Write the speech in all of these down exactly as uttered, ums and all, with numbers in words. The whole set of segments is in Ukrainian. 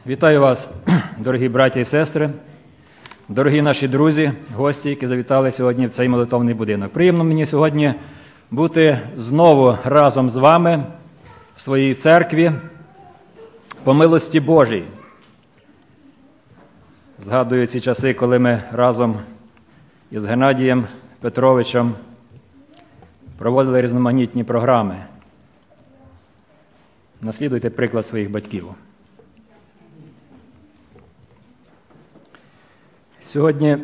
Вітаю вас, дорогі браті і сестри, дорогі наші друзі, гості, які завітали сьогодні в цей молитовний будинок. Приємно мені сьогодні бути знову разом з вами в своїй церкві по милості Божій. Згадую ці часи, коли ми разом із Геннадієм Петровичем проводили різноманітні програми. Наслідуйте приклад своїх батьків. Сьогодні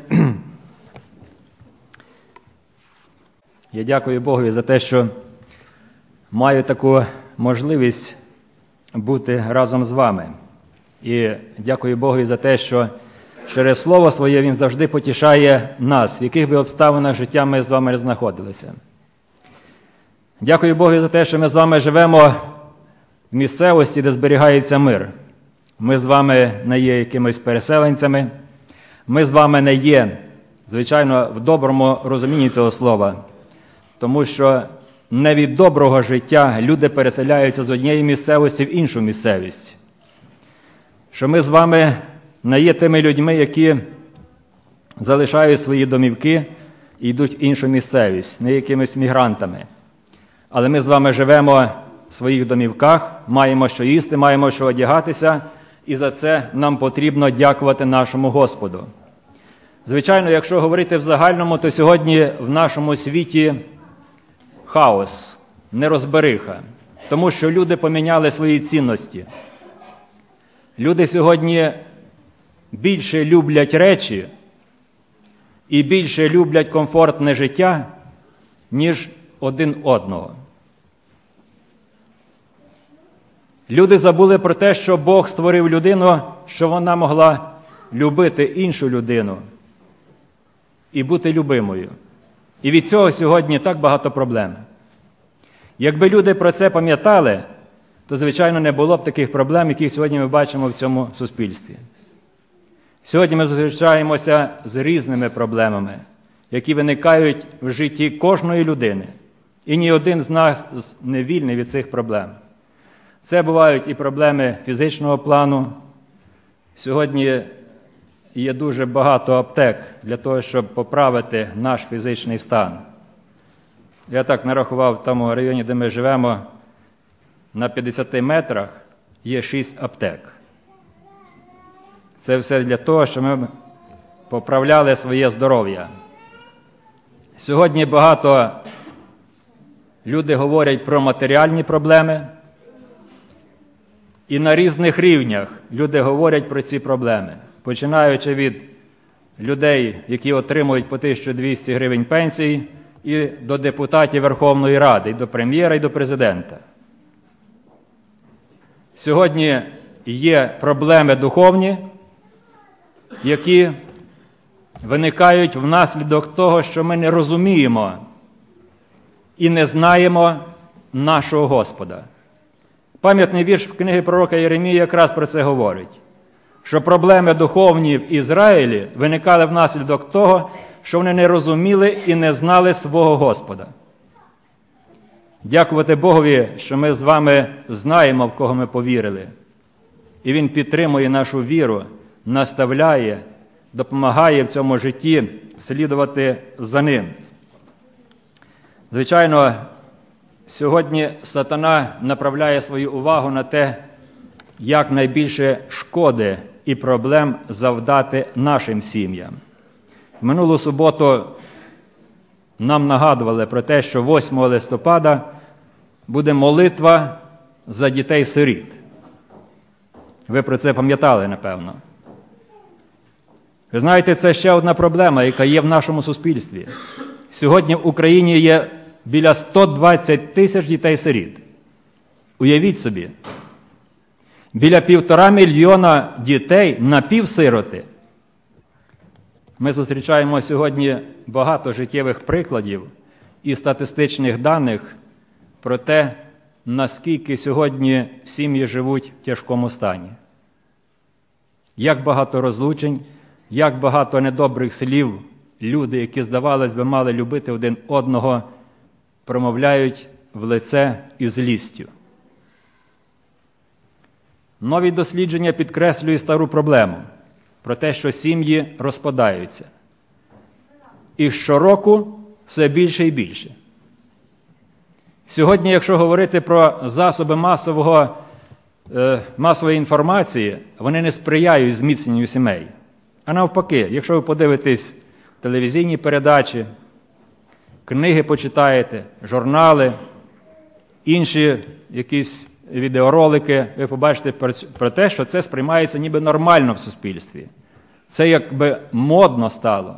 я дякую Богові за те, що маю таку можливість бути разом з вами. І дякую Богові за те, що через Слово Своє Він завжди потішає нас, в яких би обставинах життя ми з вами знаходилися. Дякую Богові за те, що ми з вами живемо в місцевості, де зберігається мир. Ми з вами не є якимись переселенцями. Ми з вами не є, звичайно, в доброму розумінні цього слова, тому що не від доброго життя люди переселяються з однієї місцевості в іншу місцевість. Що ми з вами не є тими людьми, які залишають свої домівки і йдуть в іншу місцевість, не якимись мігрантами. Але ми з вами живемо в своїх домівках, маємо що їсти, маємо що одягатися, і за це нам потрібно дякувати нашому Господу. Звичайно, якщо говорити в загальному, то сьогодні в нашому світі хаос, нерозбериха, тому що люди поміняли свої цінності. Люди сьогодні більше люблять речі і більше люблять комфортне життя, ніж один одного. Люди забули про те, що Бог створив людину, що вона могла любити іншу людину і бути любимою. І від цього сьогодні так багато проблем. Якби люди про це пам'ятали, то, звичайно, не було б таких проблем, які сьогодні ми бачимо в цьому суспільстві. Сьогодні ми зустрічаємося з різними проблемами, які виникають в житті кожної людини. І ні один з нас не вільний від цих проблем. Це бувають і проблеми фізичного плану. Сьогодні є дуже багато аптек для того, щоб поправити наш фізичний стан. Я так нарахував, в тому районі, де ми живемо, на п'ятдесяти метрах є шість аптек. Це все для того, щоб ми поправляли своє здоров'я. Сьогодні багато люди говорять про матеріальні проблеми, і на різних рівнях люди говорять про ці проблеми, починаючи від людей, які отримують по тисячу двісті гривень пенсії, і до депутатів Верховної Ради, і до прем'єра, і до президента. Сьогодні є проблеми духовні, які виникають внаслідок того, що ми не розуміємо і не знаємо нашого Господа. Пам'ятний вірш в книги пророка Єремії якраз про це говорить, що проблеми духовні в Ізраїлі виникали внаслідок того, що вони не розуміли і не знали свого Господа. Дякувати Богові, що ми з вами знаємо, в кого ми повірили. І Він підтримує нашу віру, наставляє, допомагає в цьому житті слідувати за Ним. Звичайно, сьогодні сатана направляє свою увагу на те, як найбільше шкоди і проблем завдати нашим сім'ям. В минулу суботу нам нагадували про те, що восьмого листопада буде молитва за дітей-сиріт. Ви про це пам'ятали, напевно. Ви знаєте, це ще одна проблема, яка є в нашому суспільстві. Сьогодні в Україні є біля сто двадцять тисяч дітей-сиріт. Уявіть собі. Біля півтора мільйона дітей напівсироти. Ми зустрічаємо сьогодні багато життєвих прикладів і статистичних даних про те, наскільки сьогодні сім'ї живуть в тяжкому стані. Як багато розлучень, як багато недобрих слів люди, які, здавалось би, мали любити один одного, промовляють в лице із злістю. Нові дослідження підкреслюють стару проблему про те, що сім'ї розпадаються. І щороку все більше і більше. Сьогодні, якщо говорити про засоби масового, е, масової інформації, вони не сприяють зміцненню сімей. А навпаки, якщо ви подивитесь телевізійні передачі, книги почитаєте, журнали, інші якісь відеоролики, ви побачите про те, що це сприймається ніби нормально в суспільстві. Це якби модно стало.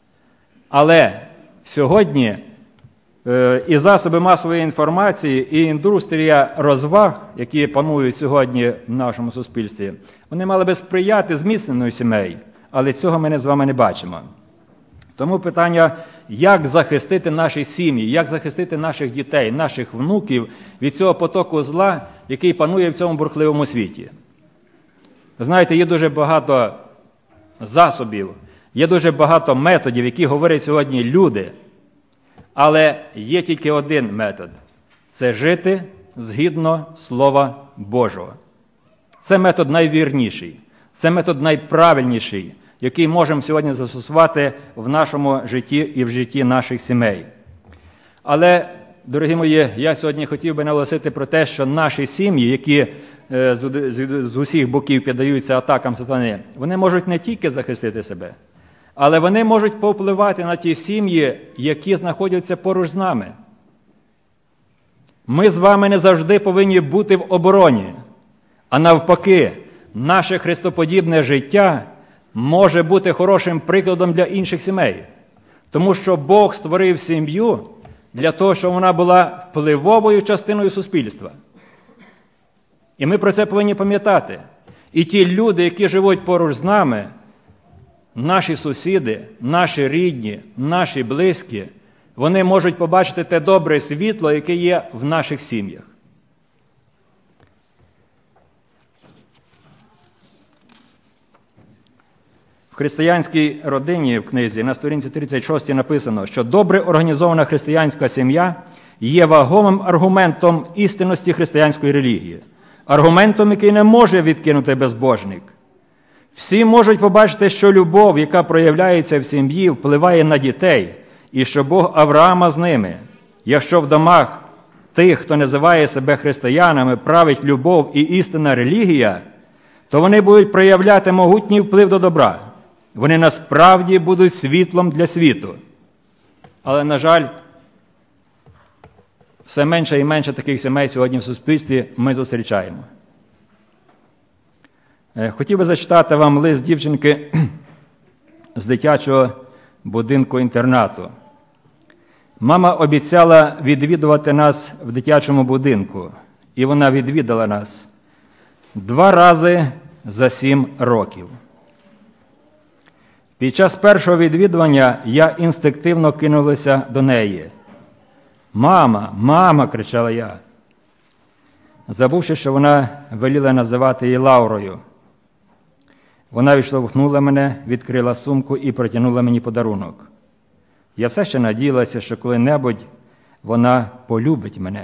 Але сьогодні е, і засоби масової інформації, і індустрія розваг, які панують сьогодні в нашому суспільстві, вони мали би сприяти зміцненню сімей, але цього ми з вами не бачимо. Тому питання, як захистити наші сім'ї, як захистити наших дітей, наших внуків від цього потоку зла, який панує в цьому бурхливому світі. Ви знаєте, є дуже багато засобів, є дуже багато методів, які говорять сьогодні люди, але є тільки один метод – це жити згідно Слова Божого. Це метод найвірніший, це метод найправильніший, який можемо сьогодні застосувати в нашому житті і в житті наших сімей. Але, дорогі мої, я сьогодні хотів би наголосити про те, що наші сім'ї, які е, з, з, з усіх боків піддаються атакам сатани, вони можуть не тільки захистити себе, але вони можуть повпливати на ті сім'ї, які знаходяться поруч з нами. Ми з вами не завжди повинні бути в обороні, а навпаки, наше христоподібне життя може бути хорошим прикладом для інших сімей. Тому що Бог створив сім'ю для того, щоб вона була впливовою частиною суспільства. І ми про це повинні пам'ятати. І ті люди, які живуть поруч з нами, наші сусіди, наші рідні, наші близькі, вони можуть побачити те добре світло, яке є в наших сім'ях. В християнській родині в книзі на сторінці тридцять шість написано, що добре організована християнська сім'я є вагомим аргументом істинності християнської релігії, аргументом, який не може відкинути безбожник. Всі можуть побачити, що любов, яка проявляється в сім'ї, впливає на дітей, і що Бог Авраама з ними. Якщо в домах тих, хто називає себе християнами, править любов і істинна релігія, то вони будуть проявляти могутній вплив до добра. Вони насправді будуть світлом для світу. Але, на жаль, все менше і менше таких сімей сьогодні в суспільстві ми зустрічаємо. Хотів би зачитати вам лист дівчинки з дитячого будинку-інтернату. Мама обіцяла відвідувати нас в дитячому будинку, і вона відвідала нас два рази за сім років. Під час першого відвідування я інстинктивно кинулася до неї. «Мама, мама!» – кричала я, забувши, що вона веліла називати її Лаурою. Вона відштовхнула мене, відкрила сумку і протягнула мені подарунок. Я все ще надіялася, що коли-небудь вона полюбить мене.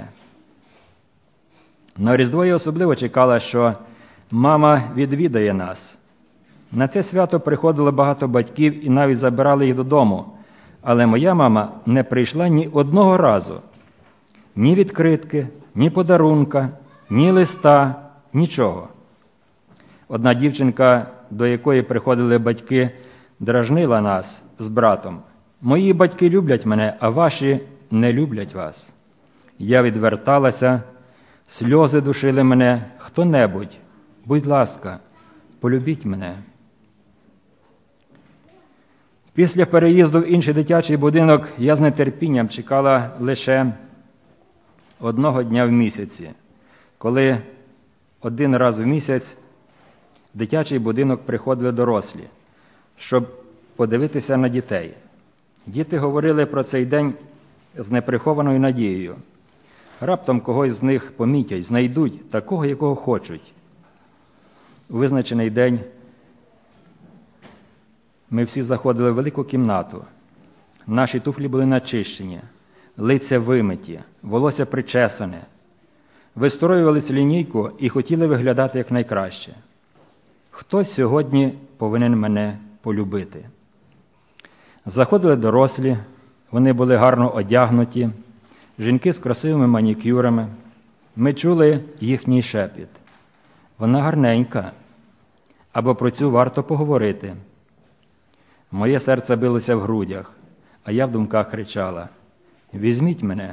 На Різдво я особливо чекала, що мама відвідає нас. На це свято приходило багато батьків і навіть забирали їх додому. Але моя мама не прийшла ні одного разу. Ні відкритки, ні подарунка, ні листа, нічого. Одна дівчинка, до якої приходили батьки, дражнила нас з братом. «Мої батьки люблять мене, а ваші не люблять вас». Я відверталася, сльози душили мене. «Хто-небудь, будь ласка, полюбіть мене». Після переїзду в інший дитячий будинок я з нетерпінням чекала лише одного дня в місяці, коли один раз в місяць в дитячий будинок приходили дорослі, щоб подивитися на дітей. Діти говорили про цей день з неприхованою надією. Раптом когось з них помітять, знайдуть такого, якого хочуть. У визначений день ми всі заходили в велику кімнату. Наші туфлі були начищені, лиця вимиті, волосся причесане. вистроювались лінійку і хотіли виглядати якнайкраще. Хтось сьогодні повинен мене полюбити. Заходили дорослі, вони були гарно одягнуті, жінки з красивими манікюрами. Ми чули їхній шепіт. Вона гарненька, або про цю варто поговорити. Моє серце билося в грудях, а я в думках кричала: «Візьміть мене».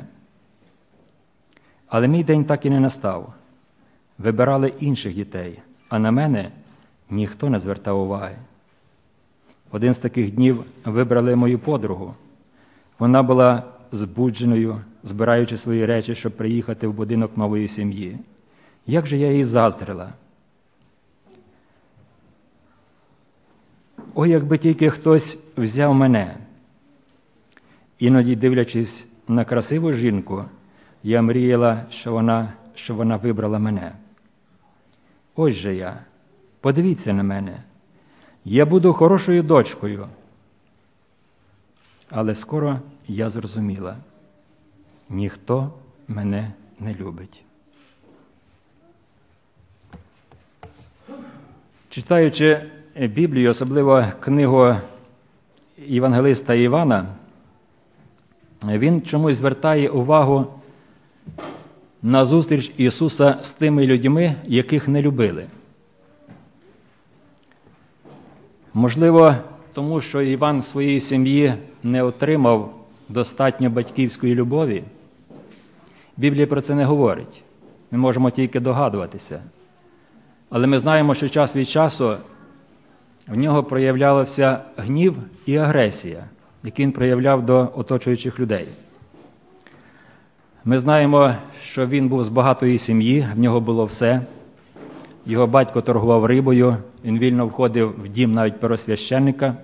Але мій день так і не настав. Вибирали інших дітей, а на мене ніхто не звертав уваги. Один з таких днів вибрали мою подругу. Вона була збудженою, збираючи свої речі, щоб приїхати в будинок нової сім'ї. Як же я їй заздрила! Ой, якби тільки хтось взяв мене. Іноді, дивлячись на красиву жінку, я мріяла, що вона, що вона вибрала мене. Ось же я. Подивіться на мене. Я буду хорошою дочкою. Але скоро я зрозуміла: ніхто мене не любить. Читаючи Біблію, особливо книгу Євангелиста Івана, він чомусь звертає увагу на зустріч Ісуса з тими людьми, яких не любили. Можливо, тому що Іван в своїй сім'ї не отримав достатньо батьківської любові. Біблія про це не говорить. Ми можемо тільки догадуватися. Але ми знаємо, що час від часу в нього проявлявся гнів і агресія, які він проявляв до оточуючих людей. Ми знаємо, що він був з багатої сім'ї, в нього було все. Його батько торгував рибою, він вільно входив в дім навіть первосвященника.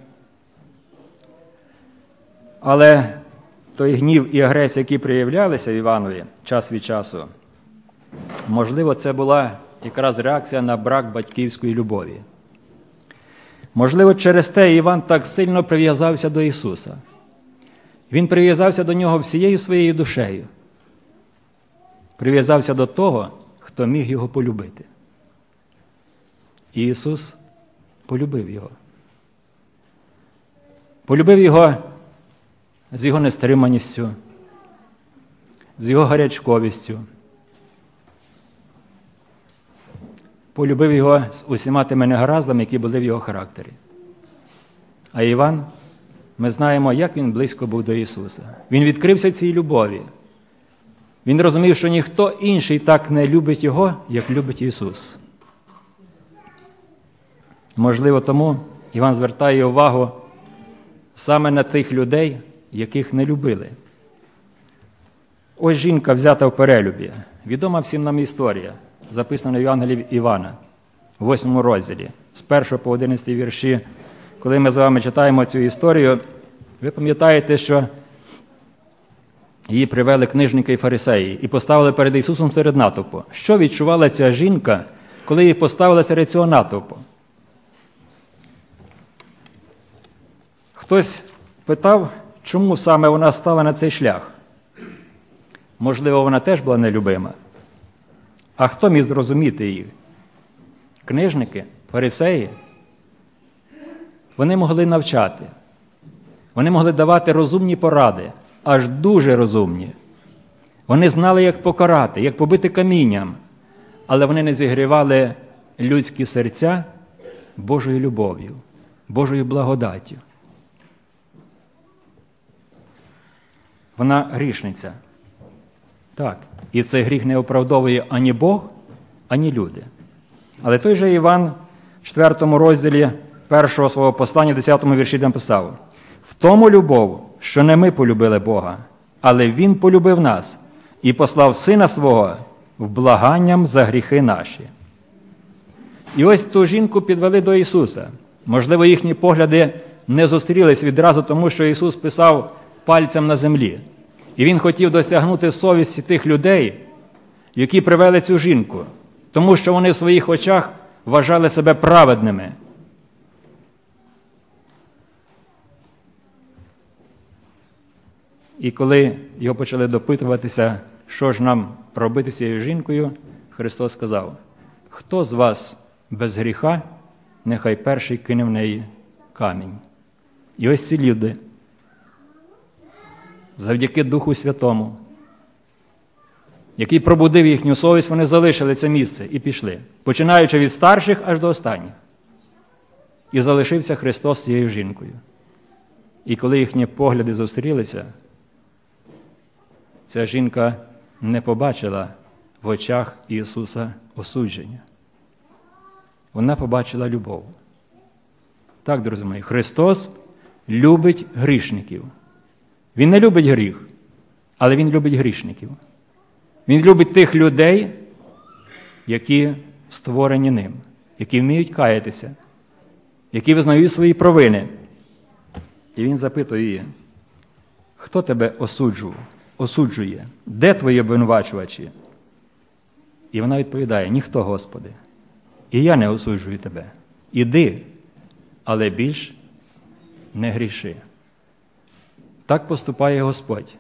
Але той гнів і агресія, які проявлялися в Іванові час від часу, можливо, це була якраз реакція на брак батьківської любові. Можливо, через те Іван так сильно прив'язався до Ісуса. Він прив'язався до Нього всією своєю душею. Прив'язався до того, хто міг його полюбити. І Ісус полюбив його. Полюбив його з його нестриманістю, з його гарячковістю. Полюбив його з усіма тими негараздами, які були в його характері. А Іван, ми знаємо, як він близько був до Ісуса. Він відкрився цій любові. Він розумів, що ніхто інший так не любить його, як любить Ісус. Можливо, тому Іван звертає увагу саме на тих людей, яких не любили. Ось жінка взята в перелюбі. Відома всім нам історія, записана в Євангелії Івана, в восьмому розділі, з першого по одинадцятий вірші. Коли ми з вами читаємо цю історію, ви пам'ятаєте, що її привели книжники і фарисеї і поставили перед Ісусом серед натовпу. Що відчувала ця жінка, коли її поставили серед цього натовпу? Хтось питав, чому саме вона стала на цей шлях. Можливо, вона теж була нелюбима. А хто міг зрозуміти її? Книжники, фарисеї? Вони могли навчати. Вони могли давати розумні поради, аж дуже розумні. Вони знали, як покарати, як побити камінням, але вони не зігрівали людські серця Божою любов'ю, Божою благодаттю. Вона грішниця. Так, і цей гріх не оправдовує ані Бог, ані люди. Але той же Іван в четвертому розділі першого свого послання, десятому вірші написав: «В тому любов, що не ми полюбили Бога, але Він полюбив нас і послав Сина Свого в благанням за гріхи наші». І ось ту жінку підвели до Ісуса. Можливо, їхні погляди не зустрілись відразу, тому що Ісус писав пальцем на землі. І Він хотів досягнути совісті тих людей, які привели цю жінку, тому що вони в своїх очах вважали себе праведними. І коли його почали допитуватися що ж нам робити з цією жінкою, Христос сказав: хто з вас без гріха, нехай перший кине в неї камінь. І ось ці люди, завдяки Духу Святому, який пробудив їхню совість, вони залишили це місце і пішли, починаючи від старших аж до останніх. І залишився Христос з цією жінкою. І коли їхні погляди зустрілися, ця жінка не побачила в очах Ісуса осудження. Вона побачила любов. Так, друзі мої, Христос любить грішників. Він не любить гріх, але Він любить грішників. Він любить тих людей, які створені Ним, які вміють каятися, які визнають свої провини. І Він запитує її: хто тебе осуджує? осуджує? Де твої обвинувачувачі? І вона відповідає: ніхто, Господи. І я не осуджую тебе. Іди, але більш не гріши. Так поступає Господь.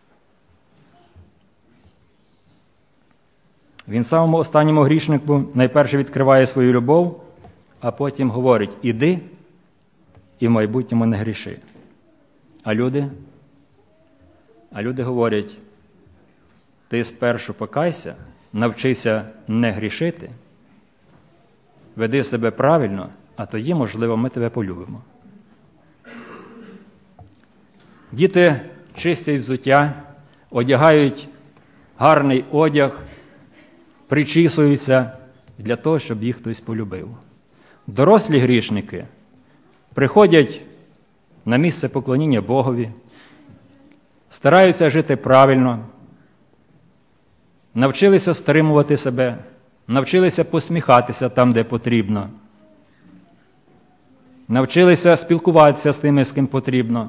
Він самому останньому грішнику найперше відкриває свою любов, а потім говорить: іди і в майбутньому не гріши. А люди? А люди говорять: ти спершу покайся, навчися не грішити, веди себе правильно, а тоді, можливо, ми тебе полюбимо. Діти чистять взуття, одягають гарний одяг, причісуються для того, щоб їх хтось полюбив. Дорослі грішники приходять на місце поклоніння Богові, стараються жити правильно, навчилися стримувати себе, навчилися посміхатися там, де потрібно, навчилися спілкуватися з тими, з ким потрібно.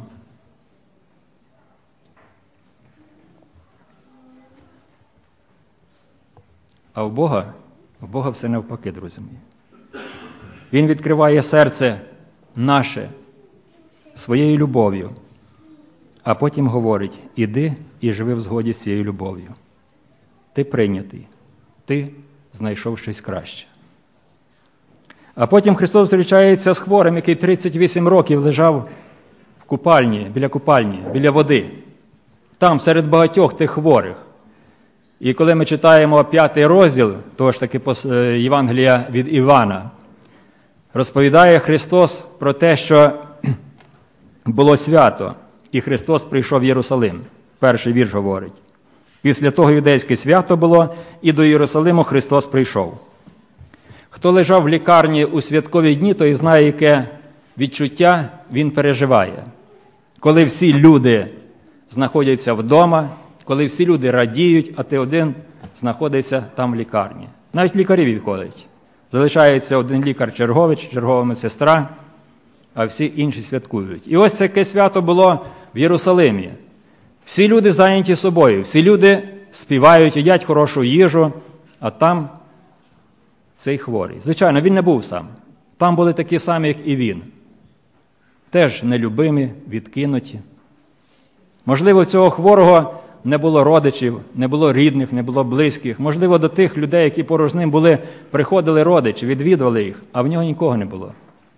А в Бога, в Бога все навпаки, друзі мої. Він відкриває серце наше своєю любов'ю, а потім говорить: іди і живи в згоді з цією любов'ю. Ти прийнятий, ти знайшов щось краще. А потім Христос зустрічається з хворим, який тридцять вісім років лежав в купальні, біля купальні, біля води. Там, серед багатьох тих хворих. І коли ми читаємо п'ятий розділ, того ж таки Євангелія від Івана, розповідає Христос про те, що було свято, і Христос прийшов в Єрусалим. Перший вірш говорить: після того юдейське свято було, і до Єрусалиму Христос прийшов. Хто лежав в лікарні у святкові дні, той знає, яке відчуття він переживає. Коли всі люди знаходяться вдома, коли всі люди радіють, а ти один знаходиться там в лікарні. Навіть лікарі відходять. Залишається один лікар-чергович, чергова медсестра, а всі інші святкують. І ось таке свято було в Єрусалимі. Всі люди зайняті собою, всі люди співають, їдять хорошу їжу, а там цей хворий. Звичайно, він не був сам. Там були такі самі, як і він. Теж нелюбимі, відкинуті. Можливо, цього хворого не було родичів, не було рідних, не було близьких. Можливо, до тих людей, які поруч з ним були, приходили родичі, відвідували їх, а в нього нікого не було.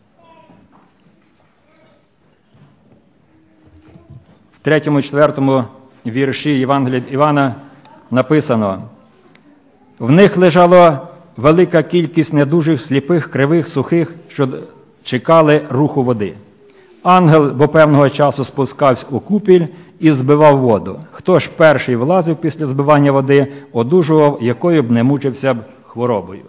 В третьому, четвертому вірші Євангелія від Івана написано: в них лежала велика кількість недужих, сліпих, кривих, сухих, що чекали руху води. Ангел до певного часу спускався у купіль і збивав воду. Хто ж перший влазив після збивання води, одужував, якою б не мучився б хворобою.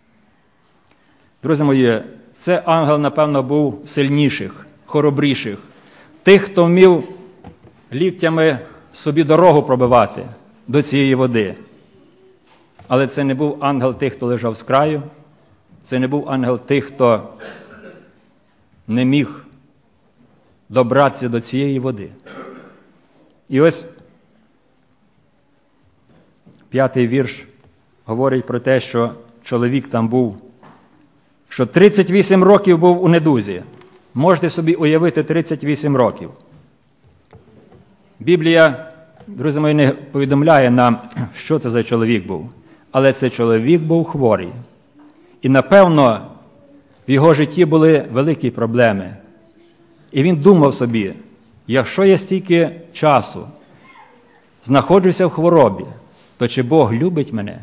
Друзі мої, це ангел, напевно, був сильніших, хоробріших. Тих, хто вмів ліктями собі дорогу пробивати до цієї води. Але це не був ангел тих, хто лежав з краю. Це не був ангел тих, хто не міг добратися до цієї води. І ось п'ятий вірш говорить про те, що чоловік там був, що тридцять вісім років був у недузі. Можете собі уявити тридцять вісім років. Біблія друзі мої, не повідомляє нам, що це за чоловік був. Але цей чоловік був хворий. І, напевно, в його житті були великі проблеми. І він думав собі, якщо я стільки часу знаходжуся в хворобі, то чи Бог любить мене?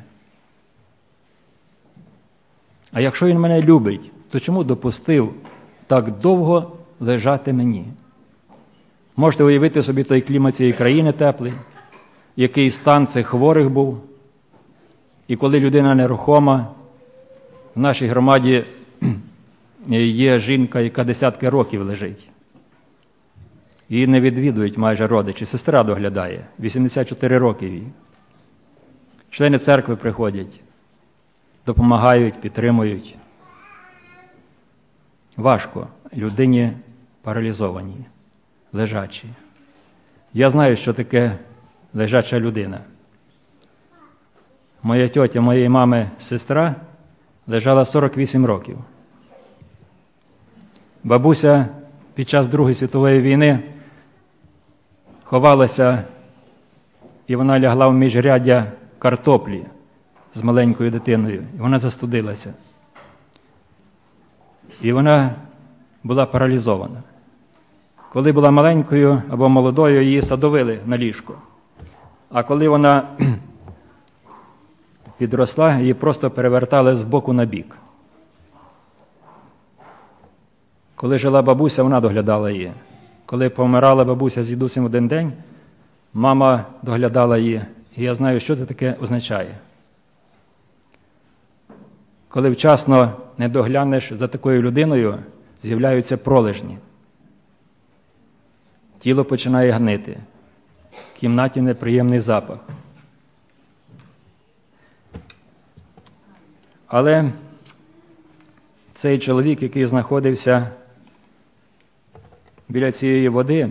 А якщо Він мене любить, то чому допустив так довго лежати мені? Можете уявити собі той клімат цієї країни теплий, який стан цих хворих був. І коли людина нерухома, в нашій громаді є жінка, яка десятки років лежить. Її не відвідують майже родичі, сестра доглядає, вісімдесят чотири роки їй. Члени церкви приходять, допомагають, підтримують. Важко людині паралізованій, лежачій. Я знаю, що таке лежача людина. Моя тьотя, моєї мами сестра лежала сорок вісім років. Бабуся під час Другої світової війни ховалася, і вона лягла в міжряддя картоплі з маленькою дитиною, і вона застудилася. І вона була паралізована. Коли була маленькою або молодою, її садовили на ліжко. А коли вона підросла, її просто перевертали з боку на бік. Коли жила бабуся, вона доглядала її. Коли помирала бабуся з дідусем один день, мама доглядала її. І я знаю, що це таке означає. Коли вчасно не доглянеш за такою людиною, з'являються пролежні. Тіло починає гнити. В кімнаті неприємний запах. Але цей чоловік, який знаходився біля цієї води,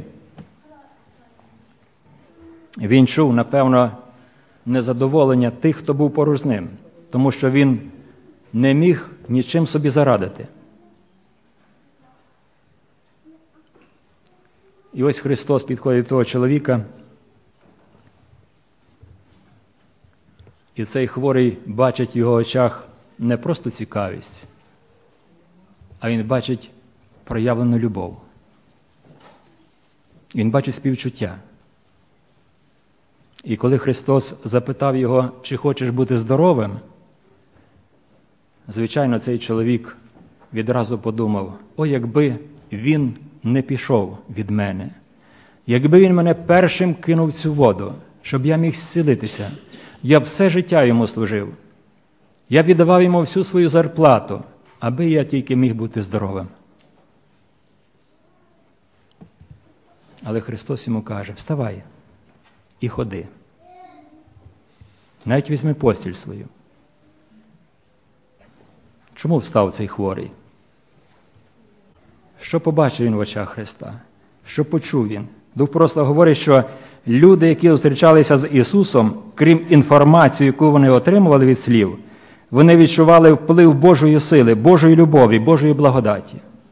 він чув, напевно, незадоволення тих, хто був поруч з ним, тому що він не міг нічим собі зарадити. І ось Христос підходить до того чоловіка, і цей хворий бачить в його очах не просто цікавість, а він бачить проявлену любов. Він бачить співчуття. І коли Христос запитав його, чи хочеш бути здоровим, звичайно, цей чоловік відразу подумав, о, якби він не пішов від мене, якби він мене першим кинув в цю воду, щоб я міг зцілитися, я все життя йому служив, я віддавав йому всю свою зарплату, аби я тільки міг бути здоровим. Але Христос йому каже, вставай і ходи. Навіть візьми постіль свою. Чому встав цей хворий? Що побачив він в очах Христа? Що почув він? Дух Пророцтва говорить, що люди, які зустрічалися з Ісусом, крім інформації, яку вони отримували від слів, вони відчували вплив Божої сили, Божої любові, Божої благодаті.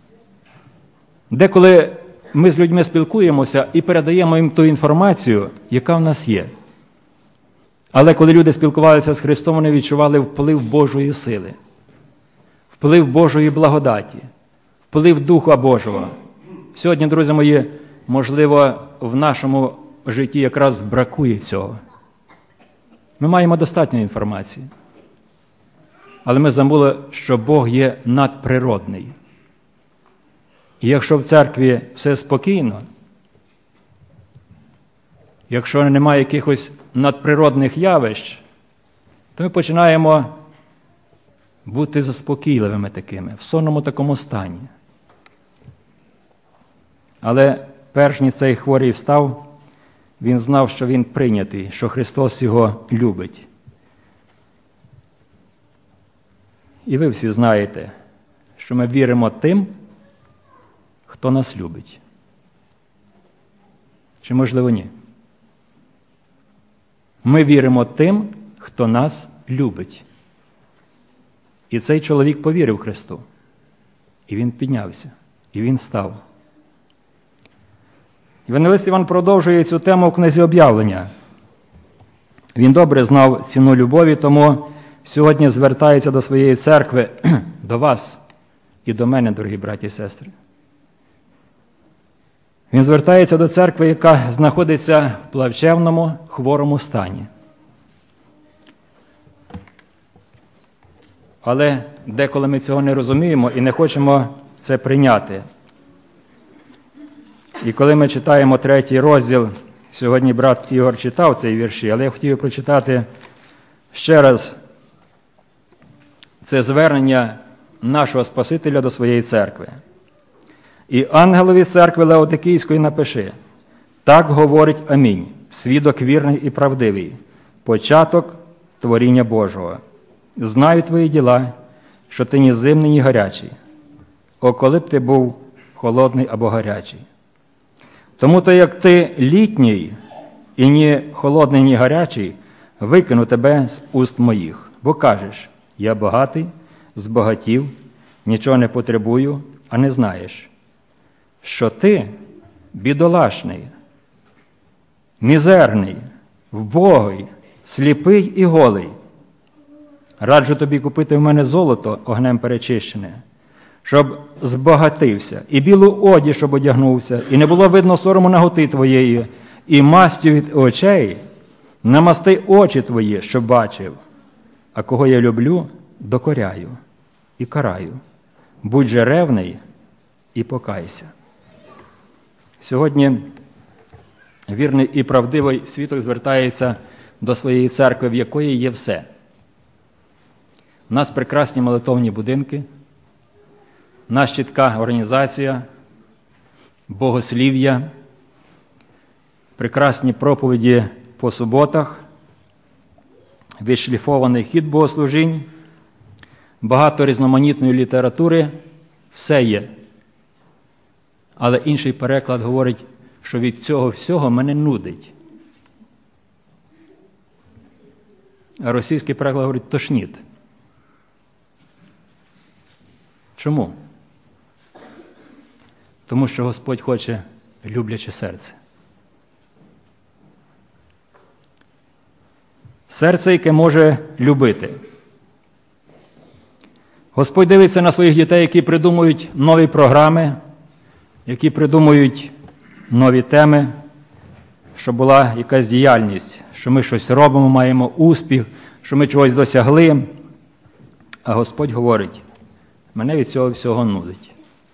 Деколи ми з людьми спілкуємося і передаємо їм ту інформацію, яка в нас є. Але коли люди спілкувалися з Христом, вони відчували вплив Божої сили, вплив Божої благодаті, вплив Духа Божого. Сьогодні, друзі мої, можливо, в нашому житті якраз бракує цього. Ми маємо достатньо інформації. Але ми забули, що Бог є надприродний. І якщо в церкві все спокійно, якщо немає якихось надприродних явищ, то ми починаємо бути заспокійливими такими, в сонному такому стані. Але перш ніж цей хворий встав, він знав, що він прийнятий, що Христос його любить. І ви всі знаєте, що ми віримо тим, хто нас любить. Чи, можливо, ні? Ми віримо тим, хто нас любить. І цей чоловік повірив Христу. І він піднявся, і він став. Євангелист Іван продовжує цю тему в книзі «Об'явлення». Він добре знав ціну любові, тому сьогодні звертається до своєї церкви, до вас і до мене, дорогі браті і сестри. Він звертається до церкви, яка знаходиться в плачевному, хворому стані. Але деколи ми цього не розуміємо і не хочемо це прийняти. І коли ми читаємо третій розділ, сьогодні брат Ігор читав цей вірші, але я хотів прочитати ще раз це звернення нашого Спасителя до своєї церкви. «І ангелові церкви Лаодикійської напиши: так говорить Амінь, свідок вірний і правдивий, початок творіння Божого. Знаю твої діла, що ти ні зимний, ні гарячий. О, коли б ти був холодний або гарячий. Тому то, як ти літній, і ні холодний, ні гарячий, викину тебе з уст моїх. Бо кажеш: я багатий, збагатів, нічого не потребую, а не знаєш, що ти бідолашний, мізерний, вбогий, сліпий і голий. Раджу тобі купити в мене золото огнем перечищене, щоб збагатився, і білу одіж, щоб одягнувся, і не було видно сорому наготи твоєї, і мастю від очей намасти очі твої, щоб бачив. А кого я люблю, докоряю і караю. Будь же ревний і покайся». Сьогодні вірний і правдивий свідок звертається до своєї церкви, в якої є все. У нас прекрасні молитовні будинки, у нас чітка організація, богослів'я, прекрасні проповіді по суботах, відшліфований хід богослужінь, багато різноманітної літератури, все є. Але інший переклад говорить, що від цього всього мене нудить. А російський переклад говорить «тошніт». Чому? Тому що Господь хоче любляче серце. Серце, яке може любити. Господь дивиться на своїх дітей, які придумують нові програми, які придумують нові теми, щоб була якась діяльність, що ми щось робимо, маємо успіх, що ми чогось досягли. А Господь говорить: мене від цього всього нудить.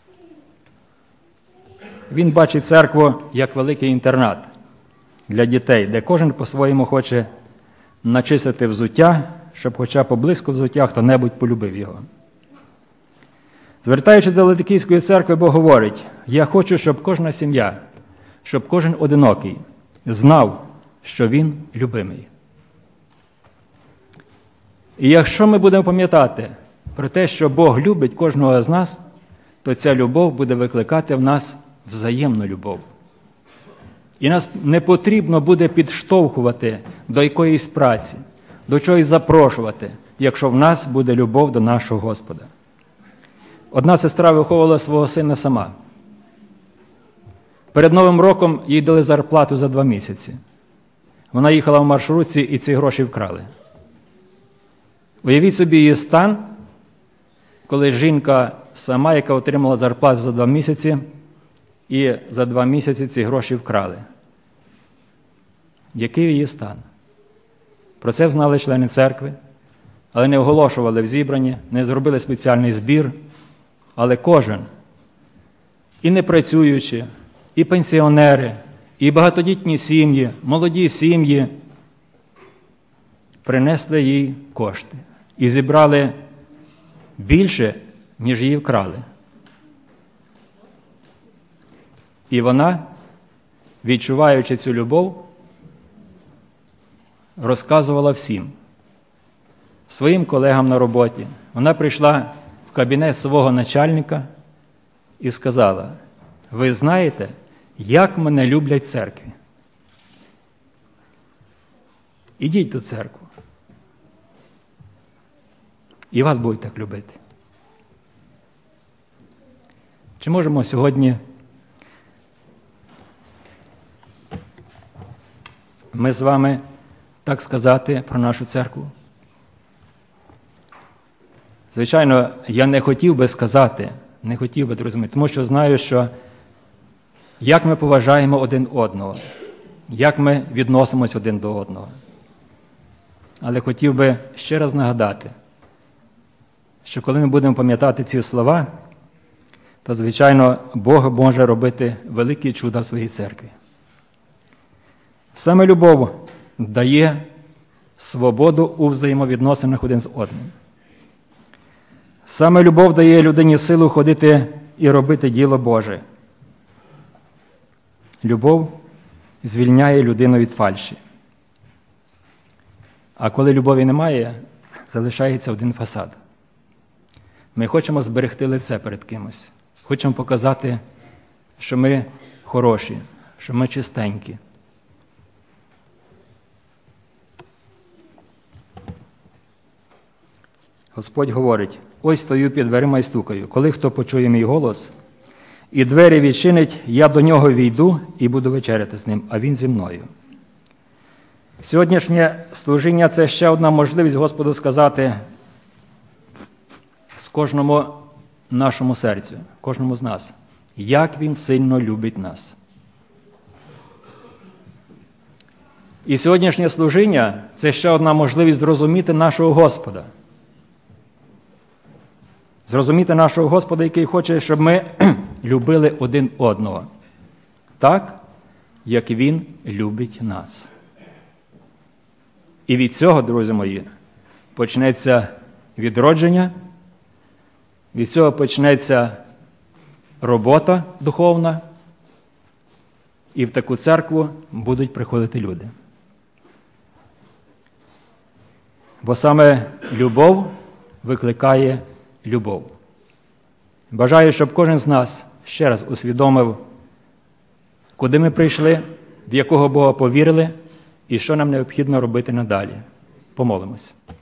Він бачить церкву як великий інтернат для дітей, де кожен по-своєму хоче начистити взуття, щоб хоча поблизько взуття хто-небудь полюбив його. Звертаючись до Лаодикійської церкви, Бог говорить: я хочу, щоб кожна сім'я, щоб кожен одинокий знав, що він любимий. І якщо ми будемо пам'ятати про те, що Бог любить кожного з нас, то ця любов буде викликати в нас взаємну любов. І нас не потрібно буде підштовхувати до якоїсь праці, до чогось запрошувати, якщо в нас буде любов до нашого Господа. Одна сестра виховувала свого сина сама. Перед Новим роком їй дали зарплату за два місяці. Вона їхала в маршрутці і ці гроші вкрали. Уявіть собі її стан, коли жінка сама, яка отримала зарплату за два місяці, і за два місяці ці гроші вкрали. Який її стан? Про це знали члени церкви, але не оголошували в зібранні, не зробили спеціальний збір. Але кожен, і непрацюючі, і пенсіонери, і багатодітні сім'ї, молоді сім'ї принесли їй кошти і зібрали більше, ніж її вкрали. І вона, відчуваючи цю любов, розказувала всім, своїм колегам на роботі. Вона прийшла в кабінет свого начальника і сказала: ви знаєте, як мене люблять в церкві? Ідіть до церкви. І вас будуть так любити. Чи можемо сьогодні ми з вами так сказати про нашу церкву? Звичайно, я не хотів би сказати, не хотів би, друзі мої, тому що знаю, що як ми поважаємо один одного, як ми відносимось один до одного. Але хотів би ще раз нагадати, що коли ми будемо пам'ятати ці слова, то, звичайно, Бог може робити великі чуда в своїй церкві. Саме любов дає свободу у взаємовідносинах один з одним. Саме любов дає людині силу ходити і робити діло Боже. Любов звільняє людину від фальші. А коли любові немає, залишається один фасад. Ми хочемо зберегти лице перед кимось. Хочемо показати, що ми хороші, що ми чистенькі. Господь говорить: ось стою під дверима і стукаю. Коли хто почує мій голос, і двері відчинить, я до нього війду і буду вечеряти з ним, а він зі мною. Сьогоднішнє служіння – це ще одна можливість Господу сказати з кожному нашому серцю, кожному з нас, як Він сильно любить нас. І сьогоднішнє служіння – це ще одна можливість зрозуміти нашого Господа. Зрозуміти нашого Господа, який хоче, щоб ми любили один одного, так, як Він любить нас. І від цього, друзі мої, почнеться відродження, від цього почнеться робота духовна, і в таку церкву будуть приходити люди. Бо саме любов викликає любов. Бажаю, щоб кожен з нас ще раз усвідомив, куди ми прийшли, в якого Бога повірили і що нам необхідно робити надалі. Помолимось.